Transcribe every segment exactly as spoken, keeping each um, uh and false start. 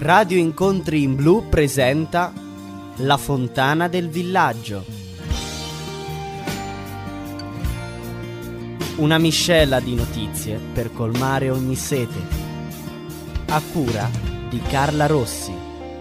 Radio Incontri in Blu presenta La Fontana del Villaggio. Una miscela di notizie per colmare ogni sete. A cura di Carla Rossi.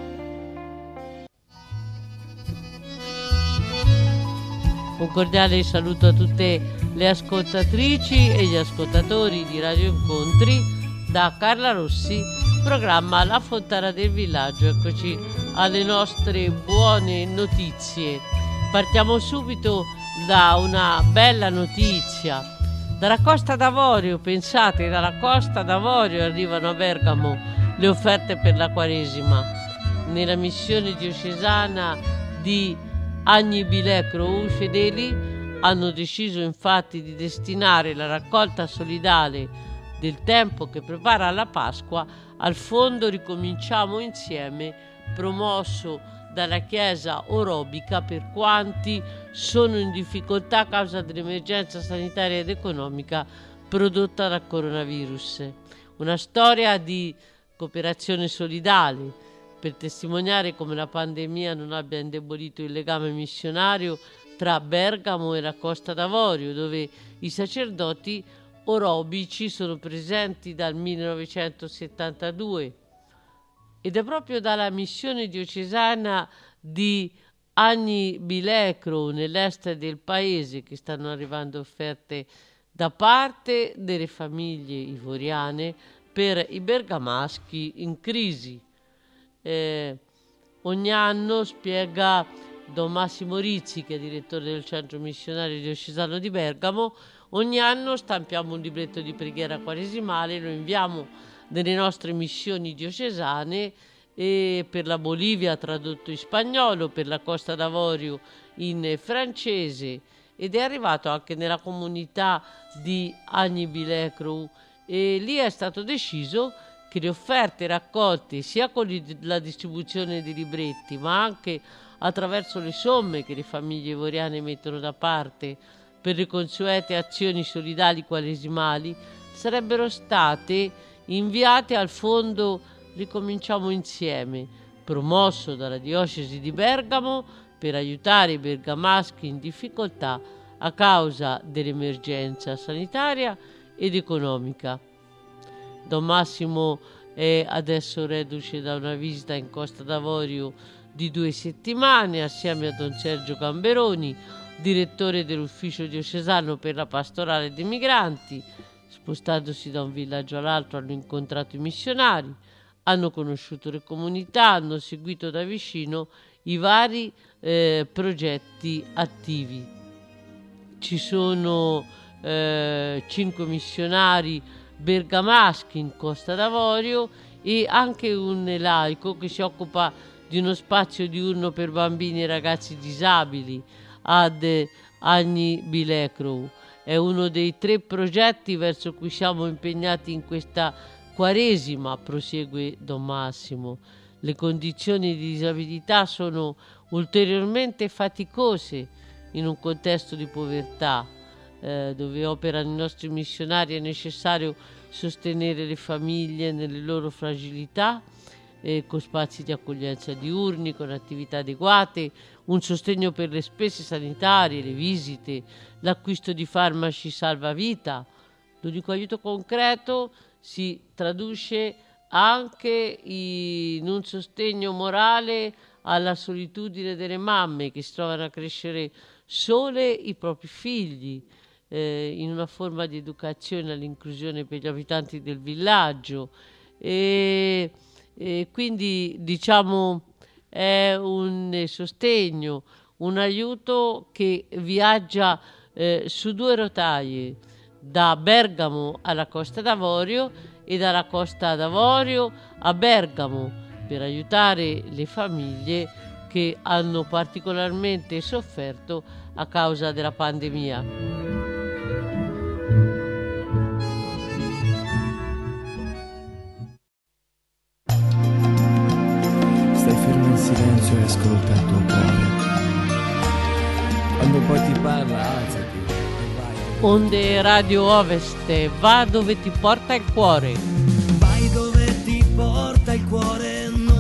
Un cordiale saluto a tutte le ascoltatrici e gli ascoltatori di Radio Incontri da Carla Rossi, programma La Fontana del Villaggio. Eccoci alle nostre buone notizie. Partiamo subito da una bella notizia. Dalla Costa d'Avorio, pensate, dalla Costa d'Avorio arrivano a Bergamo le offerte per la Quaresima. Nella missione diocesana di Agni Bilecro, i fedeli hanno deciso infatti di destinare la raccolta solidale del tempo che prepara la Pasqua al fondo Ricominciamo Insieme, promosso dalla Chiesa orobica per quanti sono in difficoltà a causa dell'emergenza sanitaria ed economica prodotta dal coronavirus. Una storia di cooperazione solidale per testimoniare come la pandemia non abbia indebolito il legame missionario tra Bergamo e la Costa d'Avorio, dove i sacerdoti orobici sono presenti dal millenovecentosettantadue. Ed è proprio dalla missione diocesana di Agni Bilecro, nell'est del paese, che stanno arrivando offerte da parte delle famiglie ivoriane per i bergamaschi in crisi. Eh, ogni anno, spiega Don Massimo Rizzi, che è direttore del centro missionario diocesano di Bergamo, ogni anno stampiamo un libretto di preghiera quaresimale, lo inviamo nelle nostre missioni diocesane, e per la Bolivia tradotto in spagnolo, per la Costa d'Avorio in francese, ed è arrivato anche nella comunità di Agni Bilecro, e lì è stato deciso che le offerte raccolte sia con la distribuzione dei libretti, ma anche attraverso le somme che le famiglie ivoriane mettono da parte per le consuete azioni solidali quaresimali, sarebbero state inviate al fondo Ricominciamo Insieme, promosso dalla diocesi di Bergamo per aiutare i bergamaschi in difficoltà a causa dell'emergenza sanitaria ed economica. Don Massimo è adesso reduce da una visita in Costa d'Avorio di due settimane assieme a Don Sergio Gamberoni, direttore dell'ufficio diocesano per la pastorale dei migranti. Spostandosi da un villaggio all'altro hanno incontrato i missionari, hanno conosciuto le comunità, hanno seguito da vicino i vari eh, progetti attivi. Ci sono eh, cinque missionari bergamaschi in Costa d'Avorio e anche un laico che si occupa di uno spazio diurno per bambini e ragazzi disabili ad Agni Bilecro. È uno dei tre progetti verso cui siamo impegnati in questa Quaresima, prosegue Don Massimo. Le condizioni di disabilità sono ulteriormente faticose in un contesto di povertà. Eh, dove operano i nostri missionari è necessario sostenere le famiglie nelle loro fragilità, eh, con spazi di accoglienza diurni, con attività adeguate, un sostegno per le spese sanitarie, le visite, l'acquisto di farmaci salvavita. L'unico aiuto concreto si traduce anche in un sostegno morale alla solitudine delle mamme che si trovano a crescere sole i propri figli, eh, in una forma di educazione all'inclusione per gli abitanti del villaggio, e, e quindi diciamo è un sostegno, un aiuto che viaggia eh, su due rotaie, da Bergamo alla Costa d'Avorio e dalla Costa d'Avorio a Bergamo, per aiutare le famiglie che hanno particolarmente sofferto a causa della pandemia. Stai fermo in silenzio e ascolta il tuo cuore. Quando poi ti parla, alzati. Onde Radio Ovest, va dove ti porta il cuore. Vai dove ti porta il cuore, non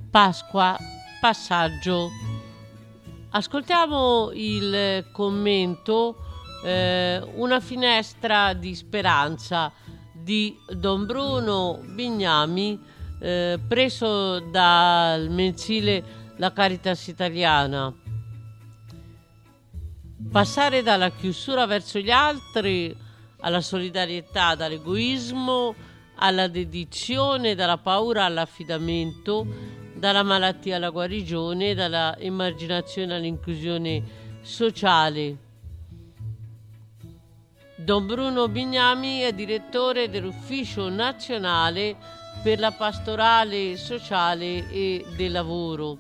Pasqua, passaggio. Ascoltiamo il commento eh, Una finestra di speranza di Don Bruno Bignami, eh, preso dal mensile La Caritas Italiana. Passare dalla chiusura verso gli altri alla solidarietà, dall'egoismo alla dedizione, dalla paura all'affidamento, dalla malattia alla guarigione, dalla emarginazione all'inclusione sociale. Don Bruno Bignami è direttore dell'Ufficio Nazionale per la Pastorale Sociale e del Lavoro.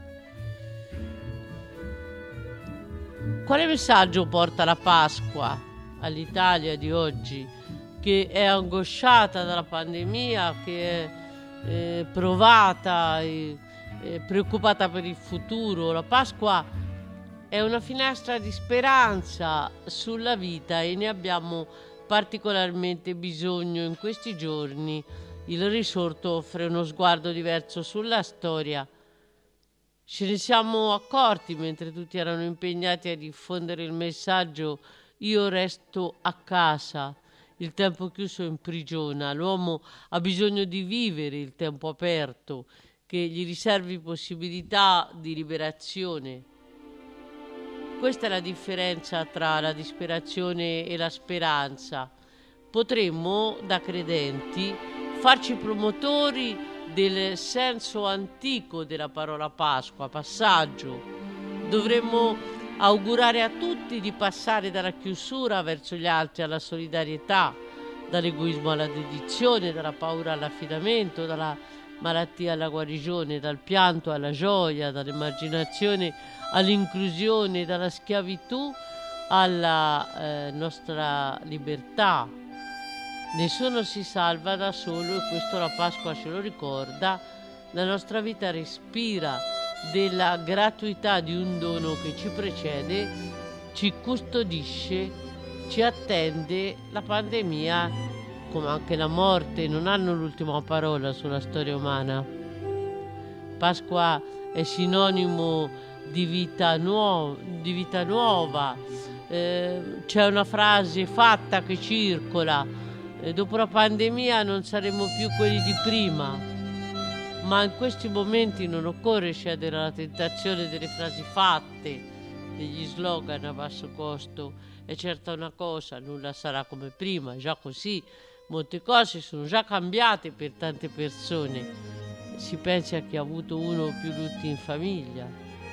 Quale messaggio porta la Pasqua all'Italia di oggi, che è angosciata dalla pandemia, che è eh, provata e eh, preoccupata per il futuro? La Pasqua è una finestra di speranza sulla vita e ne abbiamo particolarmente bisogno in questi giorni. Il risorto offre uno sguardo diverso sulla storia. Ce ne siamo accorti mentre tutti erano impegnati a diffondere il messaggio "io resto a casa". Il tempo chiuso imprigiona, l'uomo ha bisogno di vivere il tempo aperto, che gli riservi possibilità di liberazione. Questa è la differenza tra la disperazione e la speranza. Potremmo, da credenti, farci promotori del senso antico della parola Pasqua, passaggio. Dovremmo augurare a tutti di passare dalla chiusura verso gli altri alla solidarietà, dall'egoismo alla dedizione, dalla paura all'affidamento, dalla malattia alla guarigione, dal pianto alla gioia, dall'emarginazione all'inclusione, dalla schiavitù alla eh, nostra libertà. Nessuno si salva da solo e questo la Pasqua ce lo ricorda. La nostra vita respira della gratuità di un dono che ci precede, ci custodisce, ci attende. La pandemia, come anche la morte, non hanno l'ultima parola sulla storia umana. Pasqua è sinonimo di vita, nuo- di vita nuova. Eh, c'è una frase fatta che circola: eh, dopo la pandemia non saremo più quelli di prima. Ma in questi momenti non occorre cedere alla tentazione delle frasi fatte, degli slogan a basso costo. È certa una cosa, nulla sarà come prima, già così molte cose sono già cambiate per tante persone. Si pensi a chi ha avuto uno o più lutti in famiglia,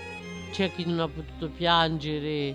c'è chi non ha potuto piangere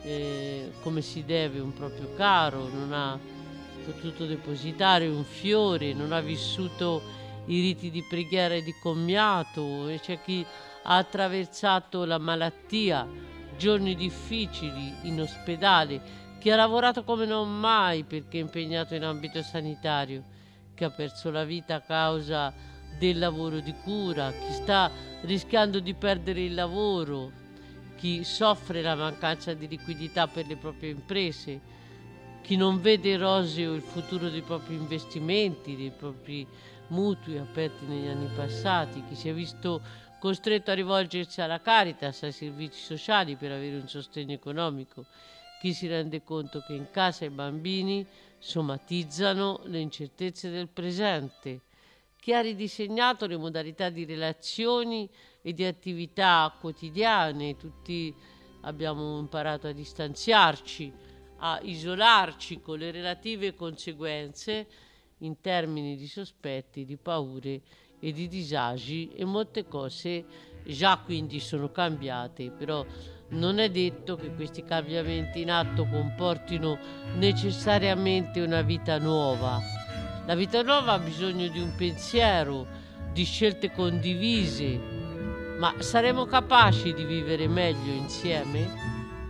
eh, come si deve un proprio caro, non ha potuto depositare un fiore, non ha vissuto i riti di preghiera e di commiato, e c'è chi ha attraversato la malattia, giorni difficili in ospedale, chi ha lavorato come non mai perché è impegnato in ambito sanitario, chi ha perso la vita a causa del lavoro di cura, chi sta rischiando di perdere il lavoro, chi soffre la mancanza di liquidità per le proprie imprese, chi non vede roseo il futuro dei propri investimenti, dei propri mutui aperti negli anni passati, chi si è visto costretto a rivolgersi alla Caritas, ai servizi sociali per avere un sostegno economico, chi si rende conto che in casa i bambini somatizzano le incertezze del presente, chi ha ridisegnato le modalità di relazioni e di attività quotidiane. Tutti abbiamo imparato a distanziarci, a isolarci con le relative conseguenze in termini di sospetti, di paure e di disagi, e molte cose già quindi sono cambiate, però non è detto che questi cambiamenti in atto comportino necessariamente una vita nuova. La vita nuova ha bisogno di un pensiero, di scelte condivise, ma saremo capaci di vivere meglio insieme?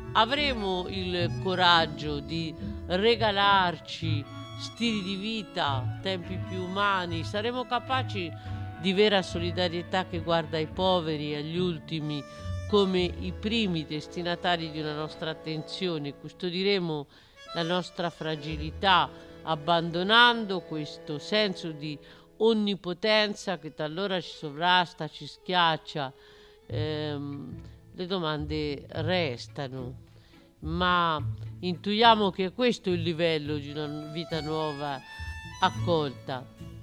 Avremo il coraggio di regalarci stili di vita, tempi più umani? Saremo capaci di vera solidarietà che guarda ai poveri e agli ultimi come i primi destinatari di una nostra attenzione? Custodiremo la nostra fragilità abbandonando questo senso di onnipotenza che talora ci sovrasta, ci schiaccia, ehm, le domande restano, ma intuiamo che questo è il livello di una vita nuova accolta.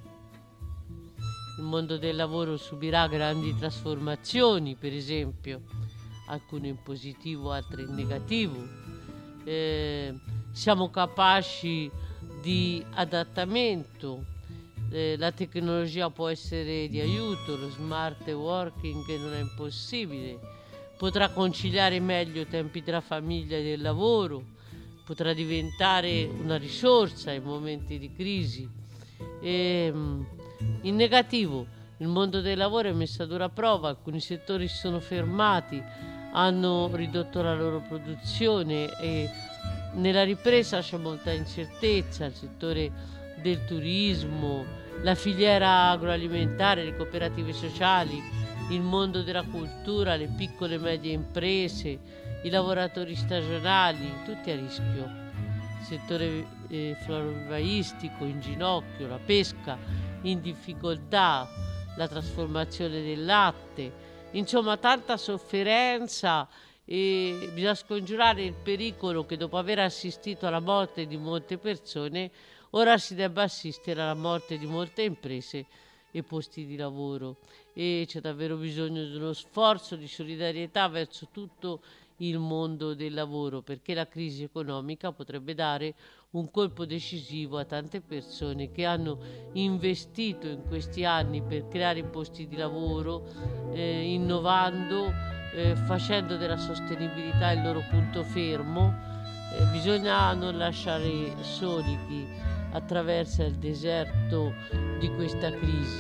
Il mondo del lavoro subirà grandi trasformazioni, per esempio, alcune in positivo, altre in negativo. Eh, siamo capaci di adattamento, eh, la tecnologia può essere di aiuto, lo smart working non è impossibile, potrà conciliare meglio i tempi tra famiglia e del lavoro, potrà diventare una risorsa in momenti di crisi. E, in negativo, il mondo del lavoro è messo a dura prova, alcuni settori si sono fermati, hanno ridotto la loro produzione e nella ripresa c'è molta incertezza, il settore del turismo, la filiera agroalimentare, le cooperative sociali, il mondo della cultura, le piccole e medie imprese, i lavoratori stagionali, tutti a rischio. Il settore eh, florovivaistico in ginocchio, la pesca in difficoltà, la trasformazione del latte, insomma tanta sofferenza, e bisogna scongiurare il pericolo che dopo aver assistito alla morte di molte persone ora si debba assistere alla morte di molte imprese e posti di lavoro, e c'è davvero bisogno di uno sforzo di solidarietà verso tutto il mondo del lavoro, perché la crisi economica potrebbe dare un colpo decisivo a tante persone che hanno investito in questi anni per creare posti di lavoro, eh, innovando, eh, facendo della sostenibilità il loro punto fermo. Eh, bisogna non lasciare soli chi attraversa il deserto di questa crisi.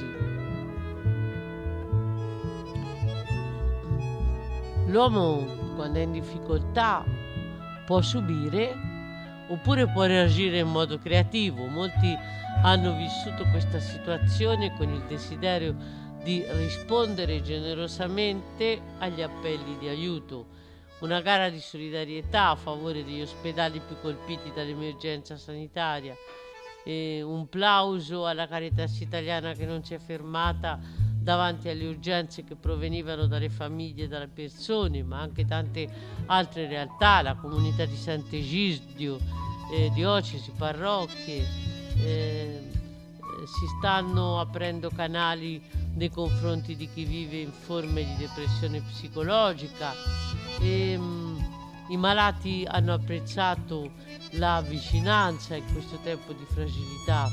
L'uomo, quando è in difficoltà, può subire oppure può reagire in modo creativo. Molti hanno vissuto questa situazione con il desiderio di rispondere generosamente agli appelli di aiuto. Una gara di solidarietà a favore degli ospedali più colpiti dall'emergenza sanitaria, e un plauso alla Caritas italiana che non si è fermata davanti alle urgenze che provenivano dalle famiglie e dalle persone, ma anche tante altre realtà, la comunità di Sant'Egidio, eh, diocesi, parrocchie, eh, si stanno aprendo canali nei confronti di chi vive in forme di depressione psicologica, e mh, i malati hanno apprezzato la vicinanza in questo tempo di fragilità.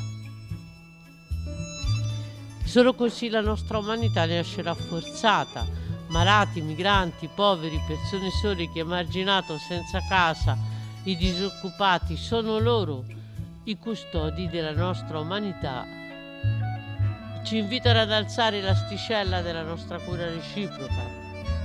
Solo così la nostra umanità ne esce rafforzata. Malati, migranti, poveri, persone sole, chi è emarginato, senza casa, i disoccupati, sono loro i custodi della nostra umanità. Ci invitano ad alzare l'asticella della nostra cura reciproca.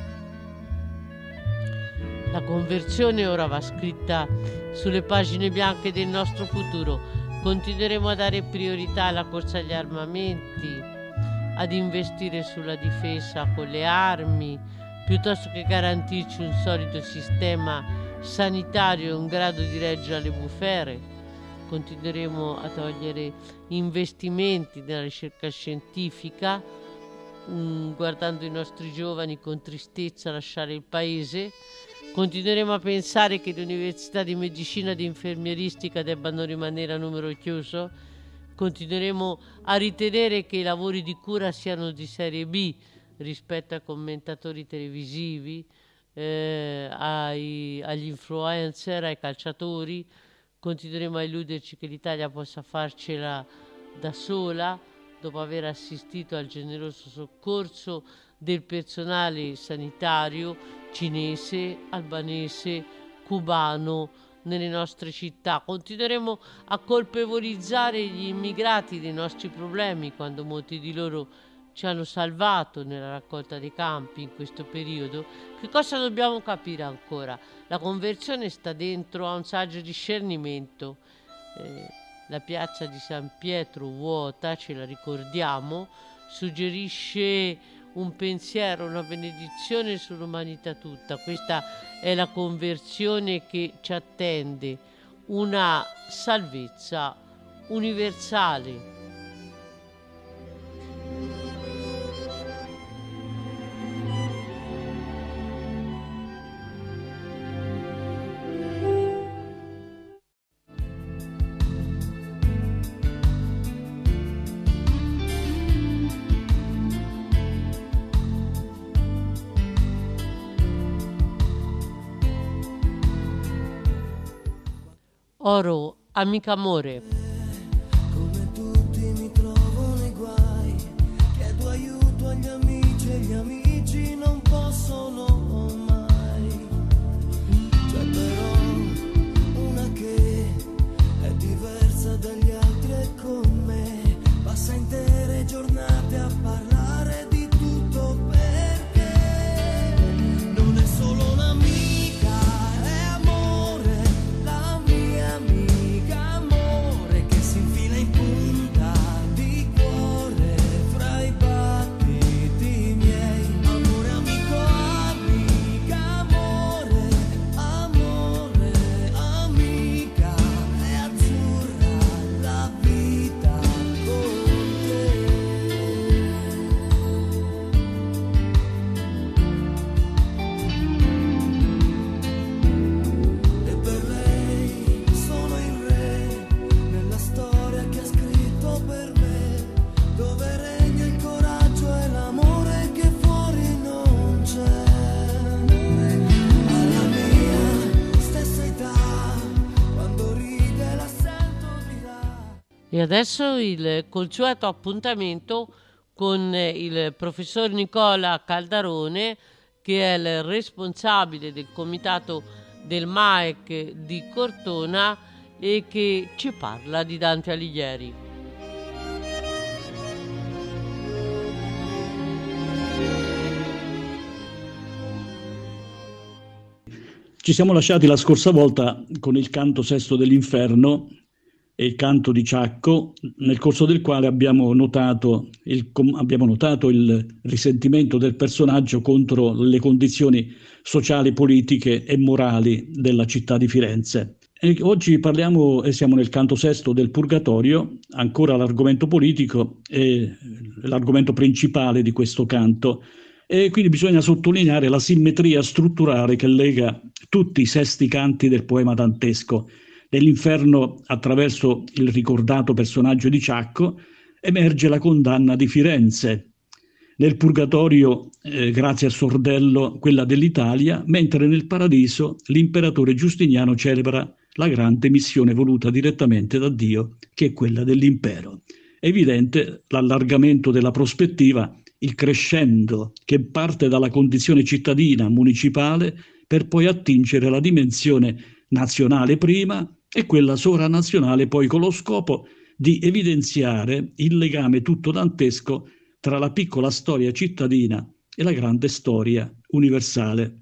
La conversione ora va scritta sulle pagine bianche del nostro futuro. Continueremo a dare priorità alla corsa agli armamenti, ad investire sulla difesa con le armi, piuttosto che garantirci un solido sistema sanitario in grado di reggere alle bufere. Continueremo a togliere investimenti nella ricerca scientifica, mh, guardando i nostri giovani con tristezza lasciare il paese. Continueremo a pensare che le università di medicina e di infermieristica debbano rimanere a numero chiuso. Continueremo a ritenere che i lavori di cura siano di serie B rispetto ai commentatori televisivi, eh, ai, agli influencer, ai calciatori. Continueremo a illuderci che l'Italia possa farcela da sola dopo aver assistito al generoso soccorso del personale sanitario cinese, albanese, cubano nelle nostre città. Continueremo a colpevolizzare gli immigrati dei nostri problemi quando molti di loro ci hanno salvato nella raccolta dei campi in questo periodo. Che cosa dobbiamo capire ancora? La conversione sta dentro a un saggio discernimento. Eh, la piazza di San Pietro vuota, ce la ricordiamo, suggerisce un pensiero, una benedizione sull'umanità tutta. Questa è la conversione che ci attende, una salvezza universale. Oro, amica amore. Come tutti mi trovo nei guai, chiedo aiuto agli amici e gli amici non possono mai. C'è però una che è diversa dagli altri e con me passa intere giornate a parlare di tutto perché non è solo un'amica, è amore, la mia amica amore che si infila in punta di cuore fra i battiti miei. Amore amico, amica, amore, amore, amica, è azzurra la vita con te. E per lei sono il re nella storia che ha scritto per me, dove regna il coraggio e l'amore che fuori non c'è. Alla mia stessa età, quando ride la sento dirà. E adesso il consueto appuntamento con il professor Nicola Caldarone, che è il responsabile del comitato del M A E C di Cortona e che ci parla di Dante Alighieri. Ci siamo lasciati la scorsa volta con il canto sesto dell'Inferno e il canto di Ciacco, nel corso del quale abbiamo notato il, com- abbiamo notato il risentimento del personaggio contro le condizioni sociali, politiche e morali della città di Firenze. E oggi parliamo e siamo nel canto sesto del Purgatorio, ancora l'argomento politico è l'argomento principale di questo canto. E quindi bisogna sottolineare la simmetria strutturale che lega tutti i sesti canti del poema dantesco. Nell'Inferno, attraverso il ricordato personaggio di Ciacco, emerge la condanna di Firenze. Nel Purgatorio, eh, grazie a Sordello, quella dell'Italia, mentre nel Paradiso l'imperatore Giustiniano celebra la grande missione voluta direttamente da Dio, che è quella dell'impero. È evidente l'allargamento della prospettiva, il crescendo che parte dalla condizione cittadina, municipale, per poi attingere la dimensione nazionale prima e quella sovranazionale poi, con lo scopo di evidenziare il legame tutto dantesco tra la piccola storia cittadina e la grande storia universale.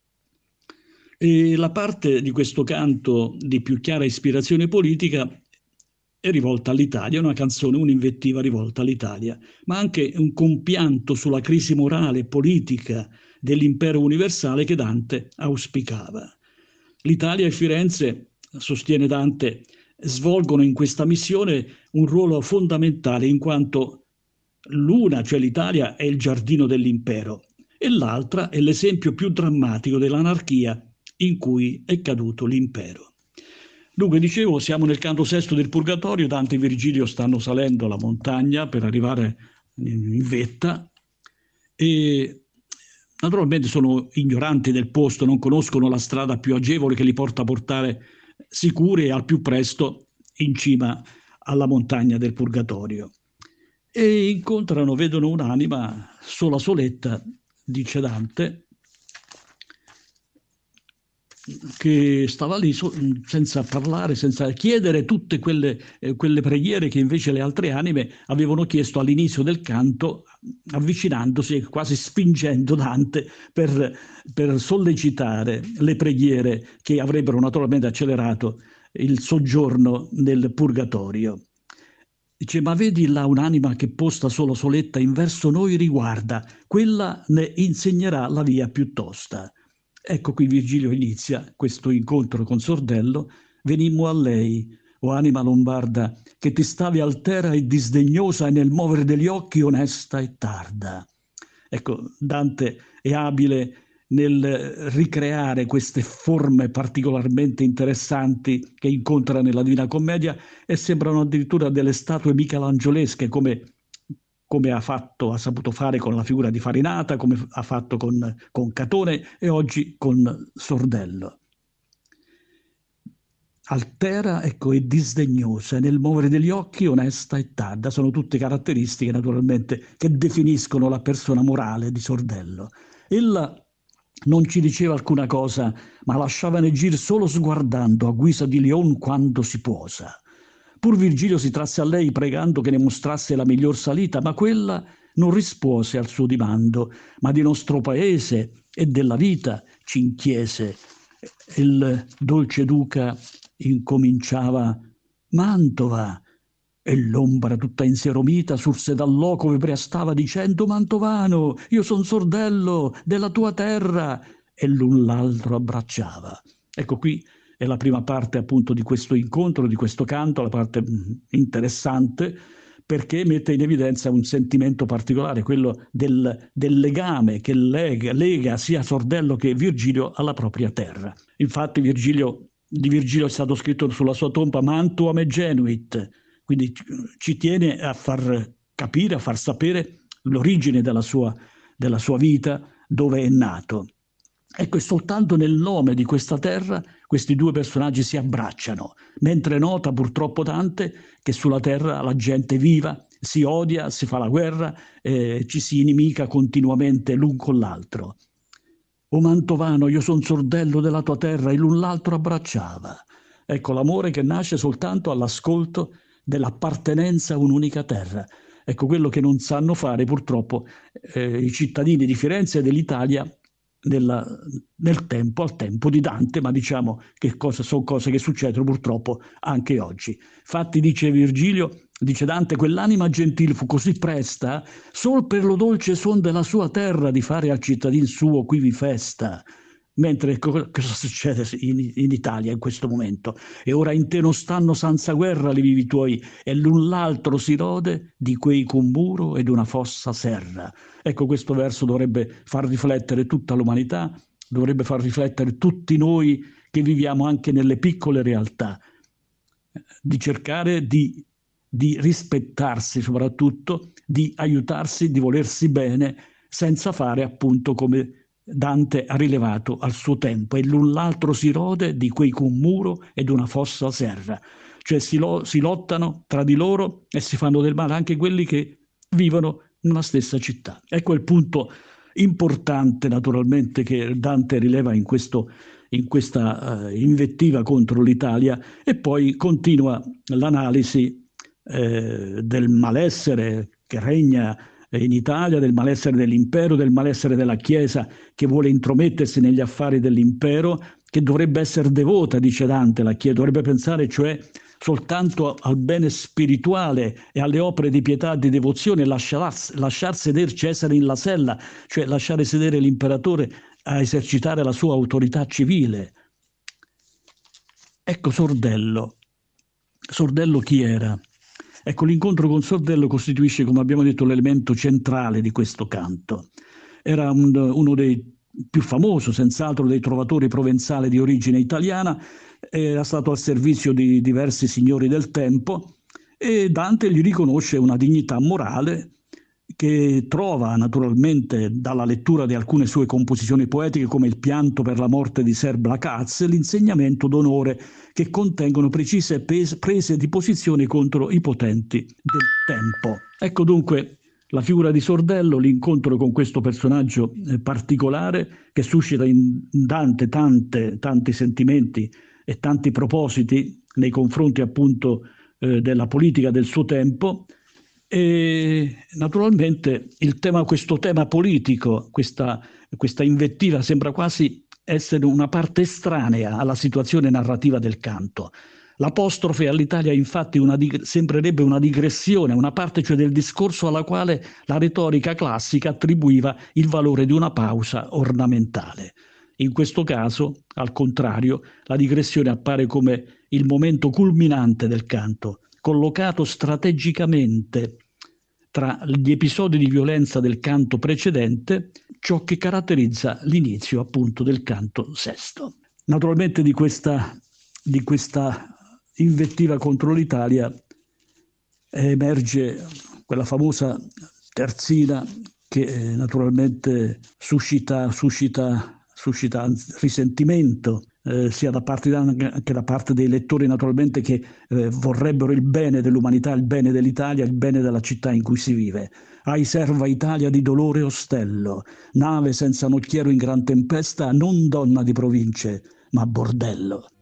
E la parte di questo canto di più chiara ispirazione politica è rivolta all'Italia, è una canzone, un'invettiva rivolta all'Italia, ma anche un compianto sulla crisi morale e politica dell'impero universale che Dante auspicava. L'Italia e Firenze, sostiene Dante, svolgono in questa missione un ruolo fondamentale, in quanto l'una, cioè l'Italia, è il giardino dell'impero e l'altra è l'esempio più drammatico dell'anarchia in cui è caduto l'impero. Dunque, dicevo, siamo nel canto sesto del Purgatorio, Dante e Virgilio stanno salendo la montagna per arrivare in vetta e naturalmente sono ignoranti del posto, non conoscono la strada più agevole che li porta a portare sicuri e al più presto in cima alla montagna del Purgatorio. E incontrano, vedono un'anima sola soletta, dice Dante, che stava lì so, senza parlare, senza chiedere tutte quelle, eh, quelle preghiere che invece le altre anime avevano chiesto all'inizio del canto, avvicinandosi e quasi spingendo Dante per, per sollecitare le preghiere che avrebbero naturalmente accelerato il soggiorno nel Purgatorio. Dice: ma vedi là un'anima che posta solo soletta in verso noi riguarda, quella ne insegnerà la via più tosta. Ecco qui Virgilio inizia questo incontro con Sordello. Venimmo a lei, o anima lombarda, che ti stavi altera e disdegnosa e nel muovere degli occhi onesta e tarda. Ecco, Dante è abile nel ricreare queste forme particolarmente interessanti che incontra nella Divina Commedia e sembrano addirittura delle statue michelangiolesche, come come ha fatto, ha saputo fare con la figura di Farinata, come ha fatto con, con Catone e oggi con Sordello. altera, ecco, e disdegnosa, nel muovere degli occhi onesta e tarda. Sono tutte caratteristiche naturalmente che definiscono la persona morale di Sordello. Ella non ci diceva alcuna cosa, ma lasciava nel giro solo sguardando a guisa di leon quando si posa. Pur Virgilio si trasse a lei pregando che ne mostrasse la miglior salita, ma quella non rispose al suo dimando, ma di nostro paese e della vita ci inchiese. Il dolce duca incominciava: Mantova, e l'ombra tutta inseromita surse dal loco e preastava dicendo: Mantovano, io son Sordello della tua terra, e l'un l'altro abbracciava. Ecco, qui è la prima parte appunto di questo incontro, di questo canto, la parte interessante, perché mette in evidenza un sentimento particolare, quello del, del legame che lega, lega sia Sordello che Virgilio alla propria terra. Infatti Virgilio, di Virgilio è stato scritto sulla sua tomba Mantuam e Genuit, quindi ci tiene a far capire, a far sapere l'origine della sua, della sua vita, dove è nato. Ecco, e soltanto nel nome di questa terra questi due personaggi si abbracciano, mentre nota purtroppo Dante che sulla terra la gente viva, si odia, si fa la guerra, eh, ci si inimica continuamente l'un con l'altro. O Mantovano, io son Sordello della tua terra, e l'un l'altro abbracciava. Ecco l'amore che nasce soltanto all'ascolto dell'appartenenza a un'unica terra. Ecco quello che non sanno fare purtroppo eh, i cittadini di Firenze e dell'Italia nella, nel tempo, al tempo di Dante, ma diciamo che cosa, sono cose che succedono purtroppo anche oggi. Infatti dice Virgilio, dice Dante, quell'anima gentil fu così presta, sol per lo dolce suon della sua terra di fare al cittadin suo quivi festa. Mentre cosa succede in, in Italia in questo momento? E ora in te non stanno senza guerra li vivi tuoi, e l'un l'altro si rode di quei con muro ed una fossa serra. Ecco, questo verso dovrebbe far riflettere tutta l'umanità, dovrebbe far riflettere tutti noi che viviamo anche nelle piccole realtà, di cercare di, di rispettarsi soprattutto, di aiutarsi, di volersi bene, senza fare appunto come Dante ha rilevato al suo tempo, e l'un l'altro si rode di quei con muro ed una fossa serra, cioè si, lo, si lottano tra di loro e si fanno del male anche quelli che vivono nella stessa città. Ecco il punto importante naturalmente che Dante rileva in, questo, in questa uh, invettiva contro l'Italia, e poi continua l'analisi eh, del malessere che regna in Italia, del malessere dell'impero, del malessere della Chiesa che vuole intromettersi negli affari dell'impero, che dovrebbe essere devota, dice Dante, la Chiesa dovrebbe pensare cioè soltanto al bene spirituale e alle opere di pietà e di devozione, lasciar, lasciar sedere Cesare in la sella, cioè lasciare sedere l'imperatore a esercitare la sua autorità civile. Ecco Sordello. Sordello chi era? Ecco, l'incontro con Sordello costituisce, come abbiamo detto, l'elemento centrale di questo canto. Era un, uno dei più famosi, senz'altro, dei trovatori provenzali di origine italiana, era stato al servizio di diversi signori del tempo, e Dante gli riconosce una dignità morale che trova naturalmente dalla lettura di alcune sue composizioni poetiche, come Il pianto per la morte di Ser Blacaz e L'insegnamento d'onore, che contengono precise prese di posizione contro i potenti del tempo. Ecco dunque la figura di Sordello, l'incontro con questo personaggio particolare che suscita in Dante tante, tanti sentimenti e tanti propositi nei confronti appunto eh, della politica del suo tempo. E naturalmente il tema, questo tema politico, questa, questa invettiva sembra quasi essere una parte estranea alla situazione narrativa del canto. L'apostrofe all'Italia infatti una, sembrerebbe una digressione, una parte cioè del discorso alla quale la retorica classica attribuiva il valore di una pausa ornamentale. In questo caso, al contrario, la digressione appare come il momento culminante del canto, collocato strategicamente tra gli episodi di violenza del canto precedente, ciò che caratterizza l'inizio appunto del canto sesto. Naturalmente di questa, di questa invettiva contro l'Italia emerge quella famosa terzina che eh, naturalmente suscita, suscita, suscita risentimento eh, sia da parte che da parte dei lettori naturalmente che eh, vorrebbero il bene dell'umanità, il bene dell'Italia, il bene della città in cui si vive. Ai serva Italia di dolore ostello, nave senza nocchiero in gran tempesta, non donna di province, ma bordello.